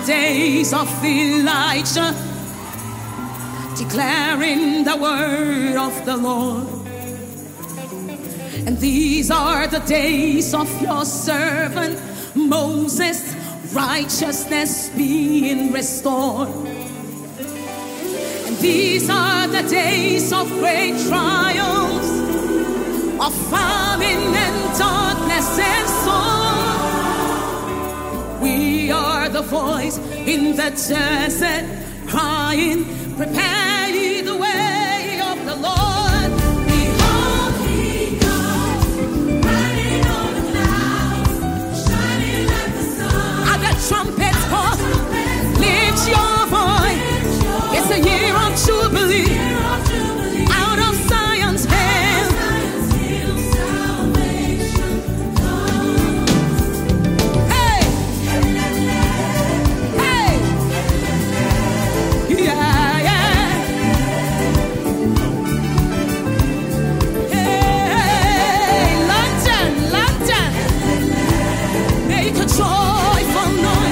days of Elijah, declaring the word of the Lord. And these are the days of your servant Moses, righteousness being restored. And these are the days of great trials, of famine and darkness and sorrow. We are the voice in the desert crying, prepare ye the way of the Lord. Behold, he comes, riding on the clouds, shining like the sun. At the trumpet's call, lift your voice. It's a year of jubilee. Out of Zion's hand, salvation comes. Hey, hey, yeah, yeah. Hey, London, London, make a joyful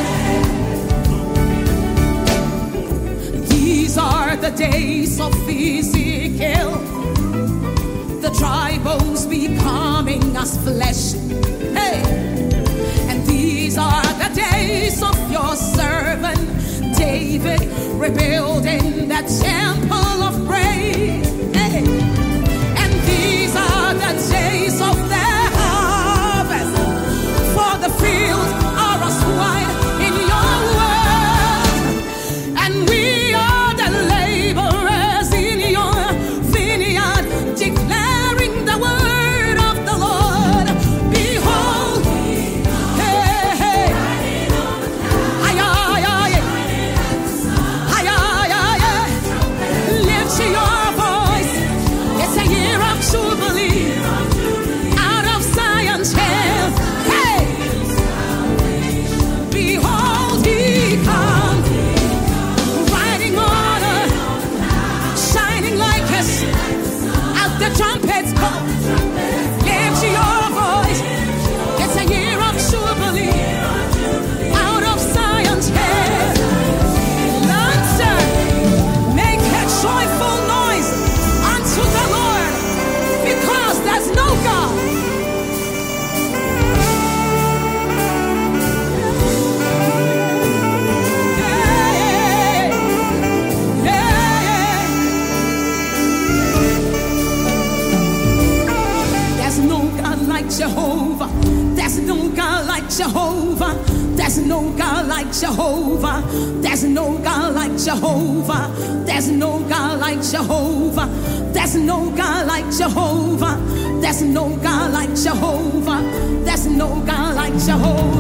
noise. These are the days of Ezekiel, the dry bones becoming as flesh. Hey, and these are the days of your servant David, rebuilding that temple of praise. Hey, and these are the days of the harvest, for the fields are as white in your word, and we are the laborers in your vineyard, declaring the word of the Lord. Behold, hey, hey, ay, ay, ay, ay, ay, ay, ay. Lift your voice. It's a year of jubilee. Out of Zion's hand, hey, behold, he comes, riding on a shining like us. As the trumpets call, lift your voice. It's a year of jubilee. Out of Zion's hand, Lancer, make a joyful noise unto the Lord, because there's no God. Yeah, yeah. There's no God like Jehovah. There's no God like Jehovah. There's no God like Jehovah. There's no God like Jehovah. There's no God like Jehovah. There's no God like Jehovah. There's no God like Jehovah. There's no God like Jehovah.